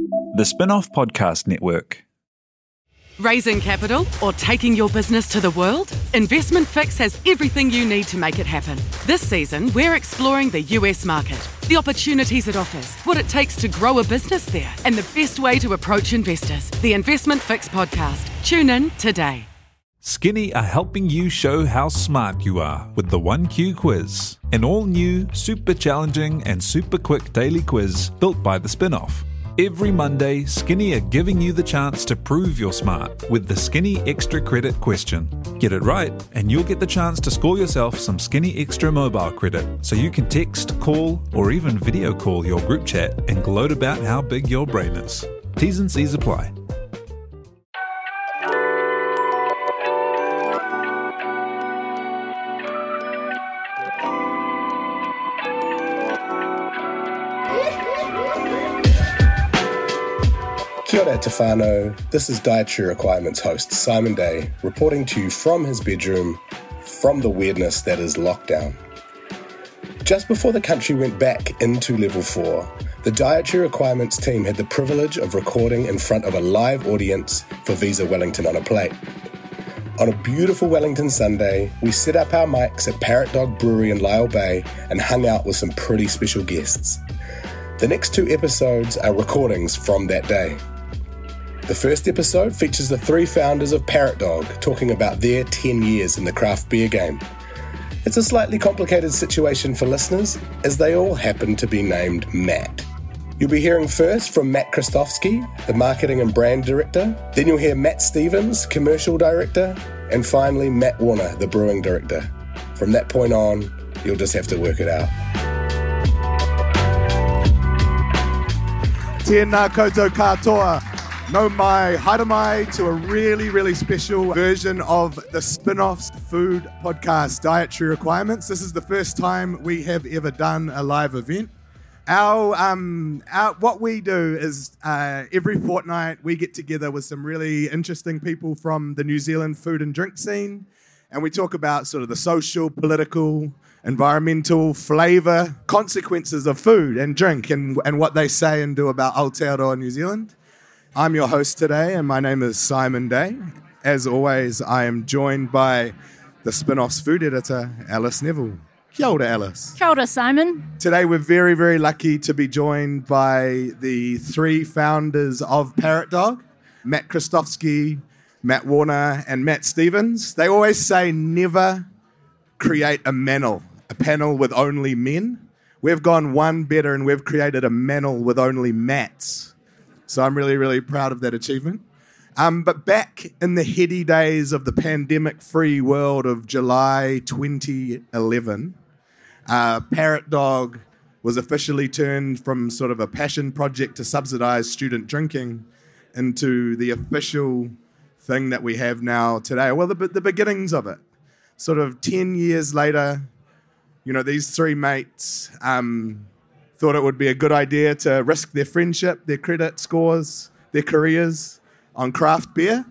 The Spin-Off Podcast Network. Raising capital or taking your business to the world? Investment Fix has everything you need to make it happen. This season, we're exploring the US market, the opportunities it offers, what it takes to grow a business there, and the best way to approach investors. The Investment Fix podcast. Tune in today. Skinny are helping you show how smart you are with the 1Q quiz, an all-new, super challenging and super quick daily quiz built by the Spin-Off. Every Monday, Skinny are giving you the chance to prove you're smart with the Skinny Extra Credit question. Get it right, and you'll get the chance to score yourself some Skinny Extra mobile credit so you can text, call, or even video call your group chat and gloat about how big your brain is. T's and C's apply. Kia ora te whānau. This is Dietary Requirements host Simon Day, reporting to you from his bedroom, from the weirdness that is lockdown. Just before the country went back into level 4, the Dietary Requirements team had the privilege of recording in front of a live audience for Visa Wellington on a plate. On a beautiful Wellington Sunday, we set up our mics at Parrot Dog Brewery in Lyell Bay and hung out with some pretty special guests. The next 2 episodes are recordings from that day. The first episode features the 3 founders of Parrot Dog talking about their 10 years in the craft beer game. It's a slightly complicated situation for listeners, as they all happen to be named Matt. You'll be hearing first from Matt Krastofsky, the marketing and brand director. Then you'll hear Matt Stevens, commercial director. And finally, Matt Warner, the brewing director. From that point on, you'll just have to work it out. Tēnā koutou katoa. No mai, haere mai to a really, really special version of the Spin-Off's food podcast, Dietary Requirements. This is the first time we have ever done a live event. What we do is every fortnight we get together with some really interesting people from the New Zealand food and drink scene, and we talk about sort of the social, political, environmental, flavour, consequences of food and drink and what they say and do about Aotearoa New Zealand. I'm your host today, and my name is Simon Day. As always, I am joined by the Spin-Off's food editor, Alice Neville. Kia ora, Alice. Kia ora, Simon. Today we're very, very lucky to be joined by the 3 founders of Parrot Dog, Matt Krastofsky, Matt Warner, and Matt Stevens. They always say never create a panel with only men. We've gone one better, and we've created a panel with only Matts. So I'm really, really proud of that achievement. But back in the heady days of the pandemic-free world of July 2011, Parrot Dog was officially turned from sort of a passion project to subsidise student drinking into the official thing that we have now today. Well, the beginnings of it. Sort of 10 years later, these 3 mates thought it would be a good idea to risk their friendship, their credit scores, their careers on craft beer.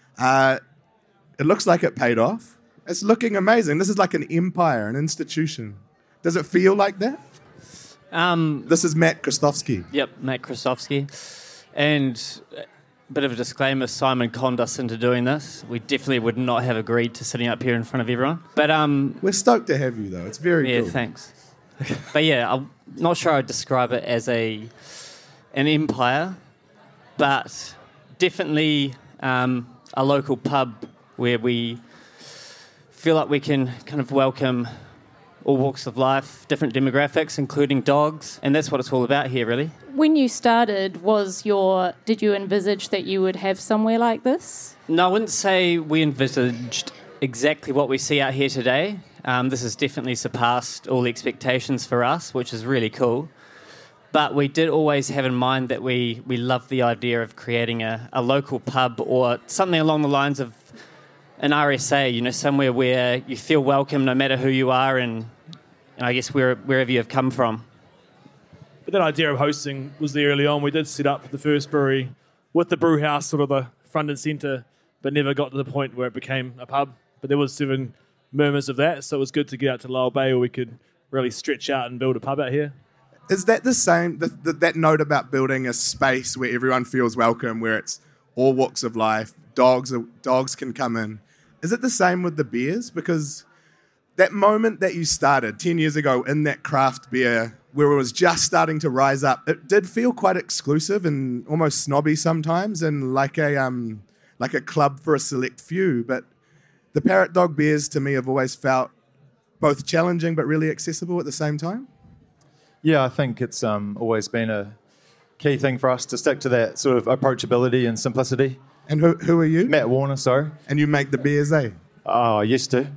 It looks like it paid off. It's looking amazing. This is like an empire, an institution. Does it feel like that? This is Matt Krastofsky. Yep, Matt Krastofsky. And a bit of a disclaimer, Simon conned us into doing this. We definitely would not have agreed to sitting up here in front of everyone. But we're stoked to have you, though. It's very cool. Yeah, thanks. But yeah, I'm not sure I'd describe it as an empire, but definitely a local pub where we feel like we can kind of welcome all walks of life, different demographics, including dogs, and that's what it's all about here, really. When you started, did you envisage that you would have somewhere like this? No, I wouldn't say we envisaged exactly what we see out here today. This has definitely surpassed all expectations for us, which is really cool. But we did always have in mind that we love the idea of creating a local pub or something along the lines of an RSA, somewhere where you feel welcome no matter who you are and I guess wherever you have come from. But that idea of hosting was there early on. We did set up the first brewery with the brew house sort of the front and centre, but never got to the point where it became a pub. But there was 7 murmurs of that, so it was good to get out to Lyell Bay where we could really stretch out and build a pub out here. Is that the same, that note about building a space where everyone feels welcome, where it's all walks of life, dogs can come in? Is it the same with the beers? Because that moment that you started 10 years ago in that craft beer, where it was just starting to rise up, it did feel quite exclusive and almost snobby sometimes, and like a club for a select few. But the Parrot Dog beers, to me, have always felt both challenging but really accessible at the same time. Yeah, I think it's always been a key thing for us to stick to that sort of approachability and simplicity. And who are you? Matt Warner, sorry. And you make the beers, eh? Oh, I used to.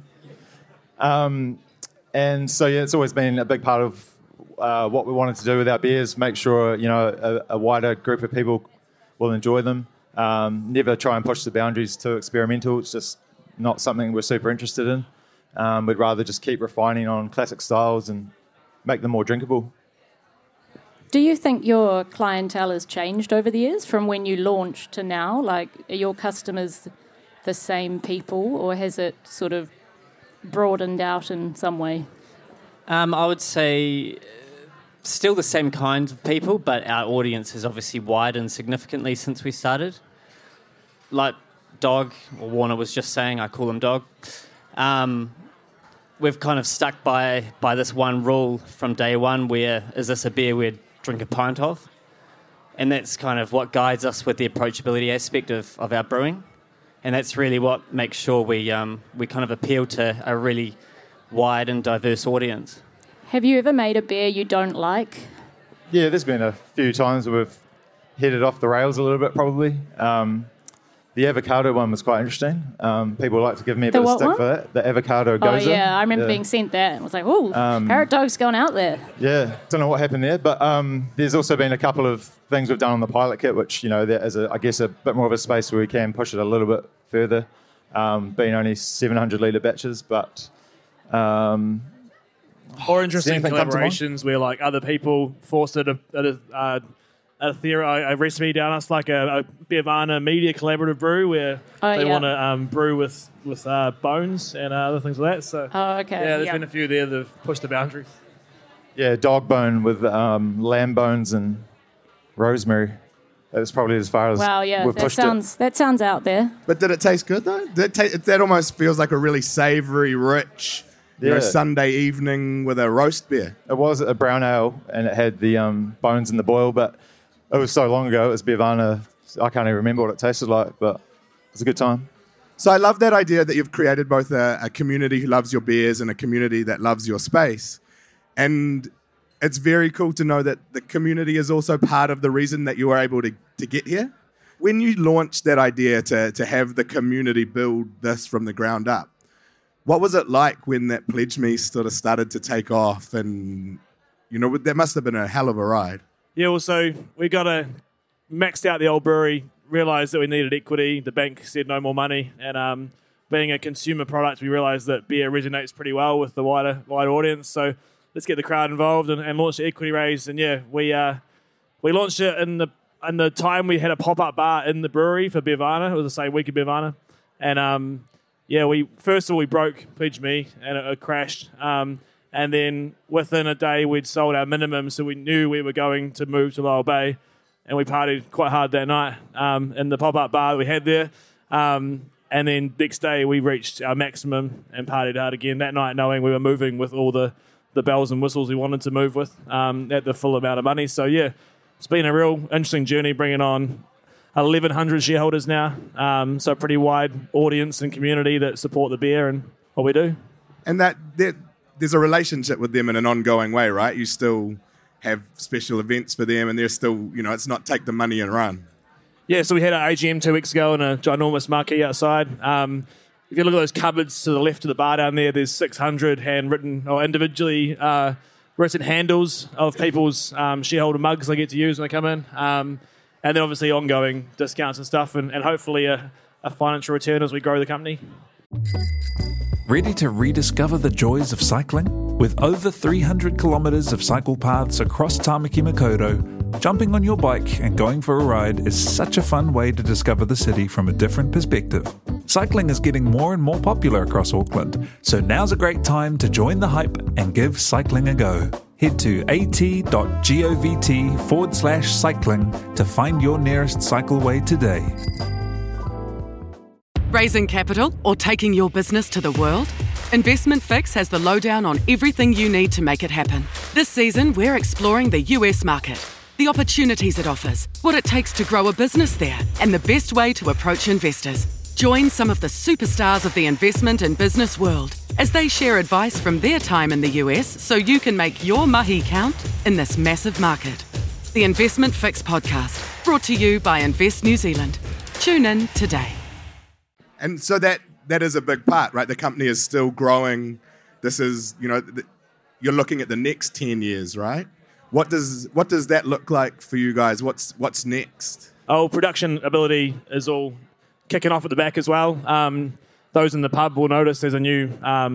And so, yeah, it's always been a big part of what we wanted to do with our beers, make sure, a wider group of people will enjoy them. Never try and push the boundaries too experimental. It's just not something we're super interested in. We'd rather just keep refining on classic styles and make them more drinkable. Do you think your clientele has changed over the years from when you launched to now? Like, are your customers the same people, or has it sort of broadened out in some way? I would say still the same kinds of people, but our audience has obviously widened significantly since we started. Like Dog, or Warner was just saying, I call him Dog. We've kind of stuck by this one rule from day one, where is this a beer we'd drink a pint of? And that's kind of what guides us with the approachability aspect of our brewing. And that's really what makes sure we kind of appeal to a really wide and diverse audience. Have you ever made a beer you don't like? Yeah, there's been a few times where we've headed off the rails a little bit, probably. The avocado one was quite interesting. People like to give me a bit of stick for that. The avocado goza. Oh, yeah, I remember being sent that. And was like, oh, Parrot Dog's gone out there. Yeah, don't know what happened there. But there's also been a couple of things we've done on the pilot kit, which, there is, I guess, a bit more of a space where we can push it a little bit further, being only 700-litre batches. But or interesting collaborations where, like, other people forced a recipe down us, like a Beervana media collaborative brew where they want to brew with bones and other things like that. So, okay. Yeah, there's been a few there that have pushed the boundaries. Yeah, dog bone with lamb bones and rosemary. That's probably as far as we've pushed it. That sounds out there. But did it taste good, though? That almost feels like a really savoury, rich Sunday evening with a roast beer. It was a brown ale, and it had the bones in the boil, but it was so long ago. It was Beervana. I can't even remember what it tasted like, but it was a good time. So I love that idea that you've created both a community who loves your beers and a community that loves your space. And it's very cool to know that the community is also part of the reason that you were able to get here. When you launched that idea to have the community build this from the ground up, what was it like when that Pledge Me sort of started to take off? And, that must have been a hell of a ride. Yeah, well, so we maxed out the old brewery, realised that we needed equity. The bank said no more money. And being a consumer product, we realised that beer resonates pretty well with the wider audience. So let's get the crowd involved and launch the equity raise. And, yeah, we launched it in the time we had a pop-up bar in the brewery for Beervana. It was the same week of Beervana. And, we broke Pledge Me and it crashed. And then within a day, we'd sold our minimum, so we knew we were going to move to Lower Bay, and we partied quite hard that night in the pop-up bar that we had there. And then next day, we reached our maximum and partied hard again that night, knowing we were moving with all the bells and whistles we wanted to move with at the full amount of money. So, yeah, it's been a real interesting journey bringing on 1,100 shareholders now, so a pretty wide audience and community that support the beer and what we do. And there's a relationship with them in an ongoing way, right? You still have special events for them, and they're still, it's not take the money and run. Yeah, so we had our AGM 2 weeks ago and a ginormous marquee outside. If you look at those cupboards to the left of the bar down there, there's 600 handwritten or individually written handles of people's shareholder mugs they get to use when they come in. And then obviously ongoing discounts and stuff, and hopefully a financial return as we grow the company. Ready to rediscover the joys of cycling? With over 300 kilometres of cycle paths across Tamaki Makaurau, jumping on your bike and going for a ride is such a fun way to discover the city from a different perspective. Cycling is getting more and more popular across Auckland, so now's a great time to join the hype and give cycling a go. Head to at.govt/cycling to find your nearest cycleway today. Raising capital or taking your business to the world? Investment Fix has the lowdown on everything you need to make it happen. This season, we're exploring the US market, the opportunities it offers, what it takes to grow a business there, and the best way to approach investors. Join some of the superstars of the investment and business world as they share advice from their time in the US so you can make your mahi count in this massive market. The Investment Fix podcast, brought to you by Invest New Zealand. Tune in today. And so that is a big part, right? The company is still growing. This is, you're looking at the next 10 years, right? What does that look like for you guys? What's next? Production ability is all kicking off at the back as well. Those in the pub will notice there's a new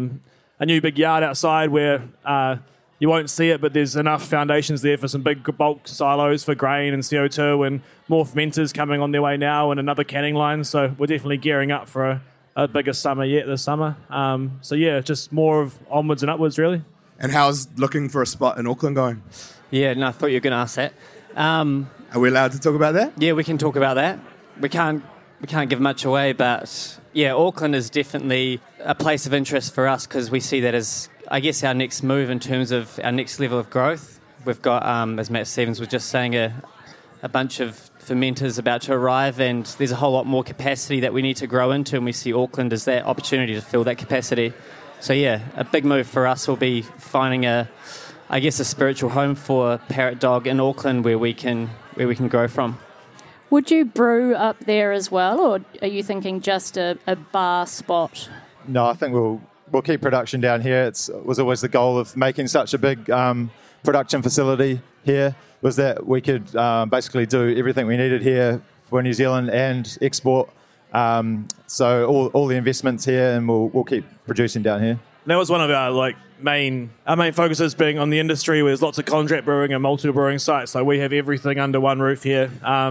big yard outside where you won't see it, but there's enough foundations there for some big bulk silos for grain and CO2, and more fermenters coming on their way now, and another canning line. So we're definitely gearing up for a bigger summer yet this summer. Just more of onwards and upwards, really. And how's looking for a spot in Auckland going? Yeah, no, I thought you were going to ask that. Are we allowed to talk about that? Yeah, we can talk about that. We can't give much away, but yeah, Auckland is definitely a place of interest for us because we see that as, I guess, our next move in terms of our next level of growth. We've got, as Matt Stevens was just saying, a bunch of fermenters about to arrive, and there's a whole lot more capacity that we need to grow into, and we see Auckland as that opportunity to fill that capacity. So yeah, a big move for us will be finding a spiritual home for Parrot Dog in Auckland where we can grow from. Would you brew up there as well, or are you thinking just a bar spot? No, I think we'll keep production down here. It was always the goal of making such a big production facility here, was that we could basically do everything we needed here for New Zealand and export. So all the investments here, and we'll keep producing down here. That was one of our main focuses, being on the industry where there's lots of contract brewing and multiple brewing sites. So we have everything under one roof here.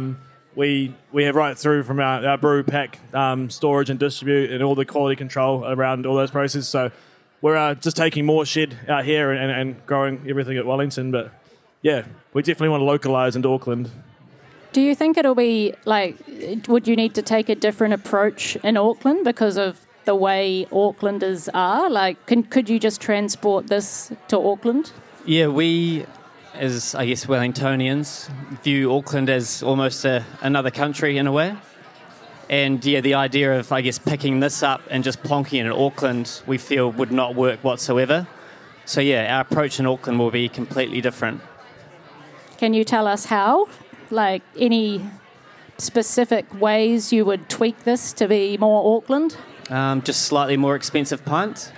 We have right through from our brew, pack, storage and distribute, and all the quality control around all those processes. So we're just taking more shed out here and growing everything at Wellington. But yeah, we definitely want to localise into Auckland. Do you think it'll be would you need to take a different approach in Auckland because of the way Aucklanders are? Could you just transport this to Auckland? Yeah, we, as I guess Wellingtonians, view Auckland as almost another country in a way. And yeah, the idea of, picking this up and just plonking it in Auckland, we feel would not work whatsoever. So yeah, our approach in Auckland will be completely different. Can you tell us how? Any specific ways you would tweak this to be more Auckland? Just slightly more expensive pints.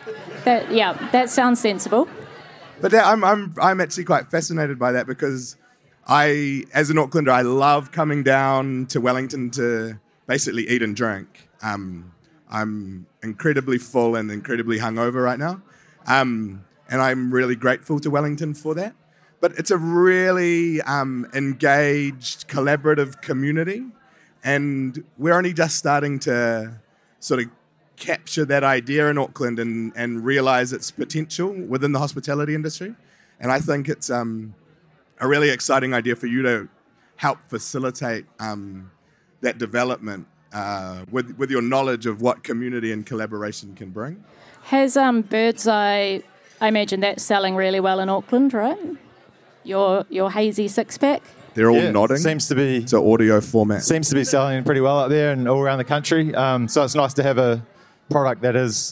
That sounds sensible. But I'm actually quite fascinated by that because as an Aucklander, I love coming down to Wellington to basically eat and drink. I'm incredibly full and incredibly hungover right now, and I'm really grateful to Wellington for that. But it's a really engaged, collaborative community, and we're only just starting to sort of capture that idea in Auckland and realise its potential within the hospitality industry. And I think it's a really exciting idea for you to help facilitate that development with your knowledge of what community and collaboration can bring. Has Birdseye, I imagine that's selling really well in Auckland, right? Your hazy six-pack? They're all nodding. Seems to be. It's an audio format. Seems to be selling pretty well up there and all around the country. So it's nice to have a product that is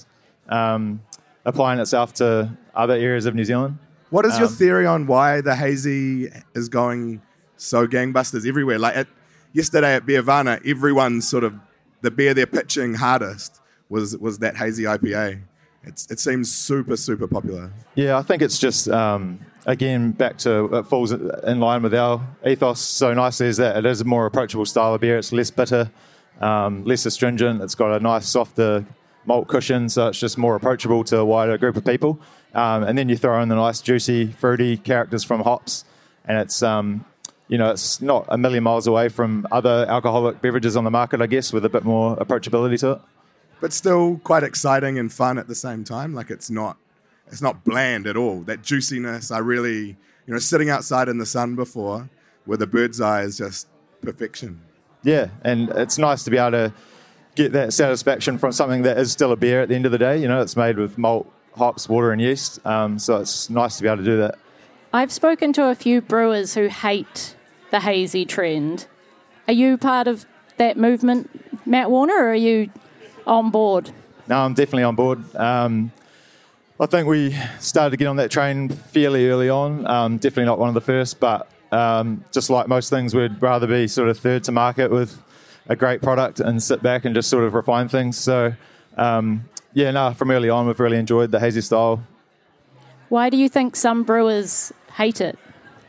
applying itself to other areas of New Zealand. What is your theory on why the hazy is going so gangbusters everywhere? Yesterday at Beervana, everyone's sort of, the beer they're pitching hardest was that hazy IPA. It seems super, super popular. Yeah, I think it's just, again, back to, it falls in line with our ethos so nicely, is that it is a more approachable style of beer. It's less bitter, less astringent. It's got a nice, softer malt cushion, so it's just more approachable to a wider group of people. And then you throw in the nice, juicy, fruity characters from hops, and it's, it's not a million miles away from other alcoholic beverages on the market, I guess, with a bit more approachability to it. But still quite exciting and fun at the same time. It's not it's not bland at all. That juiciness, I really, sitting outside in the sun before, where the bird's eye is just perfection. Yeah, and it's nice to be able to get that satisfaction from something that is still a beer at the end of the day. It's made with malt, hops, water and yeast. So it's nice to be able to do that. I've spoken to a few brewers who hate the hazy trend. Are you part of that movement, Matt Warner, or are you on board? No, I'm definitely on board. I think we started to get on that train fairly early on. Definitely not one of the first, but just like most things, we'd rather be sort of third to market with a great product and sit back and just sort of refine things. So, from early on, we've really enjoyed the hazy style. Why do you think some brewers hate it?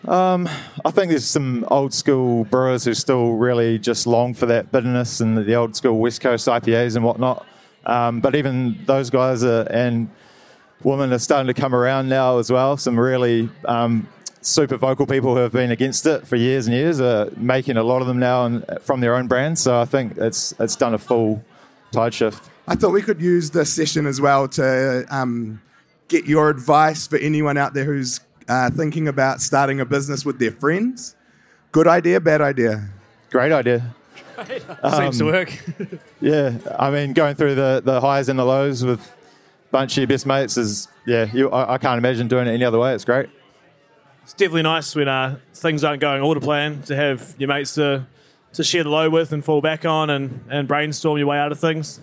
I think there's some old school brewers who still really just long for that bitterness and the old school West Coast IPAs and whatnot. But even those guys and women are starting to come around now as well. Some really super vocal people who have been against it for years and years are making a lot of them now from their own brands. So I think it's done a full tide shift. I thought we could use this session as well to get your advice for anyone out there who's thinking about starting a business with their friends. Good idea, bad idea? Great idea. Seems to work. Yeah, I mean, going through the highs and the lows with a bunch of your best mates is, I can't imagine doing it any other way. It's great. It's definitely nice when things aren't going all to plan to have your mates to share the low with and fall back on and brainstorm your way out of things.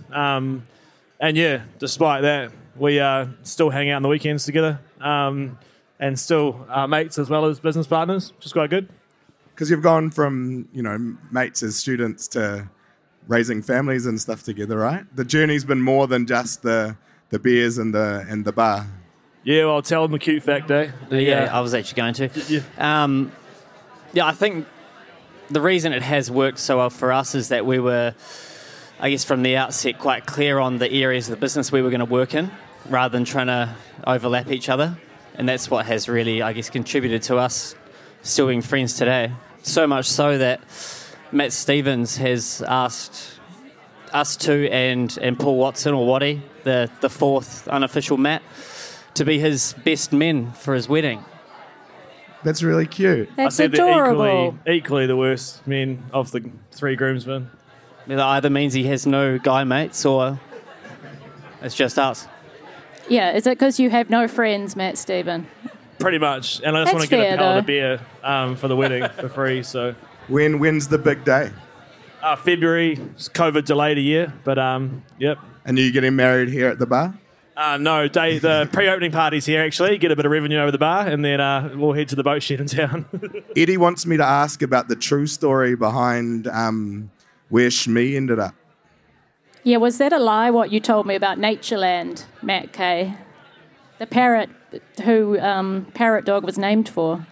Despite that, we still hang out on the weekends together and still are mates as well as business partners, which is quite good. Because you've gone from, mates as students to raising families and stuff together, right? The journey's been more than just the beers and the bar. Yeah, well, I'll tell them the cute fact, eh? I was actually going to. I think the reason it has worked so well for us is that we were, I guess, from the outset quite clear on the areas of the business we were going to work in rather than trying to overlap each other. And that's what has really, I guess, contributed to us still being friends today. So much so that Matt Stevens has asked us two and Paul Watson, or Waddy, the fourth unofficial Matt, to be his best men for his wedding. That's really cute. That's I said adorable. They're equally the worst men of the three groomsmen. That either means he has no guy mates or it's just us. Yeah, is it because you have no friends, Matt Stephen? Pretty much. And I just want to get a pallet of beer for the wedding for free. So When's the big day? February. COVID delayed a year, but yep. And are you getting married here at the bar? No, the pre-opening party's here actually. Get a bit of revenue over the bar and then we'll head to the boat shed in town. Eddie wants me to ask about the true story behind where Shmee ended up. Yeah, was that a lie, what you told me about Natureland, Matt Kay? The parrot who Parrot Dog was named for.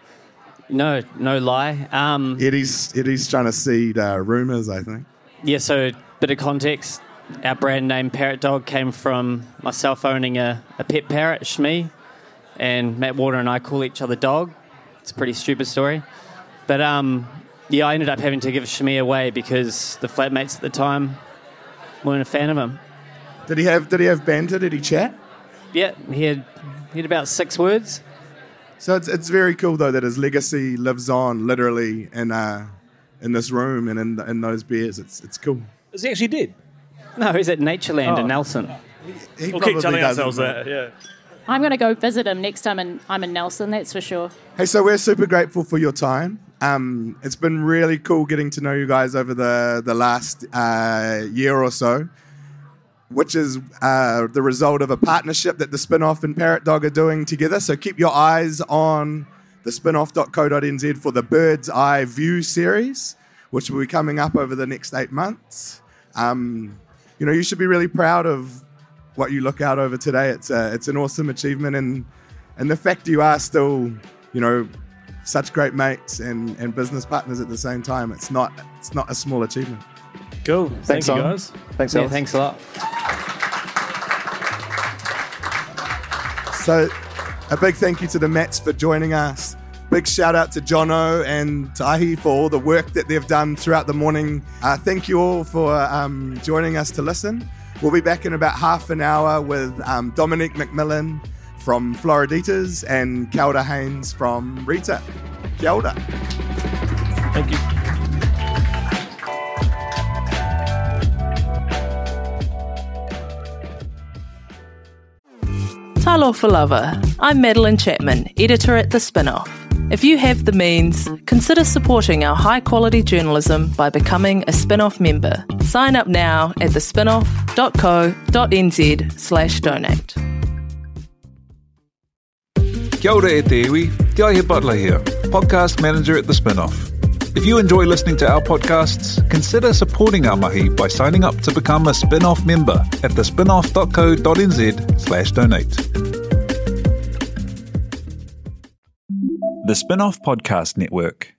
No lie. Eddie's trying to seed rumours, I think. Yeah, so bit of context. Our brand name Parrot Dog came from myself owning a pet parrot, Shmee, and Matt Warner and I call each other Dog. It's a pretty stupid story. But I ended up having to give Shmee away because the flatmates at the time weren't a fan of him. Did he have banter? Did he chat? Yeah, he had about 6 words. So it's very cool though that his legacy lives on literally in this room and in those beers. It's cool. Is he actually dead? No, he's at Natureland in Nelson. We'll keep telling ourselves that, yeah. I'm going to go visit him next time I'm in Nelson, that's for sure. Hey, so we're super grateful for your time. It's been really cool getting to know you guys over the last year or so, which is the result of a partnership that the Spinoff and Parrot Dog are doing together. So keep your eyes on the spinoff.co.nz for the Bird's Eye View series, which will be coming up over the next 8 months. You should be really proud of what you look out over today. It's an awesome achievement, and the fact you are still, such great mates and business partners at the same time. It's not a small achievement. Cool. Thanks, Thank you, guys. Thanks, Yeah, Alice. thanks a lot. So a big thank you to the Mats for joining us. Big shout out to Jono and Tahi for all the work that they've done throughout the morning. Thank you all for joining us to listen. We'll be back in about half an hour with Dominic McMillan from Floriditas and Kelda Haynes from Rita. Kia ora. Thank you. Talofa lover, I'm Madeline Chapman, editor at The Spinoff. If you have the means, consider supporting our high-quality journalism by becoming a Spinoff member. Sign up now at thespinoff.co.nz/donate. Kia ora e te iwi, Te Aihe Butler here, podcast manager at The Spinoff. If you enjoy listening to our podcasts, consider supporting our mahi by signing up to become a Spinoff member at thespinoff.co.nz/donate. The Spinoff Podcast Network.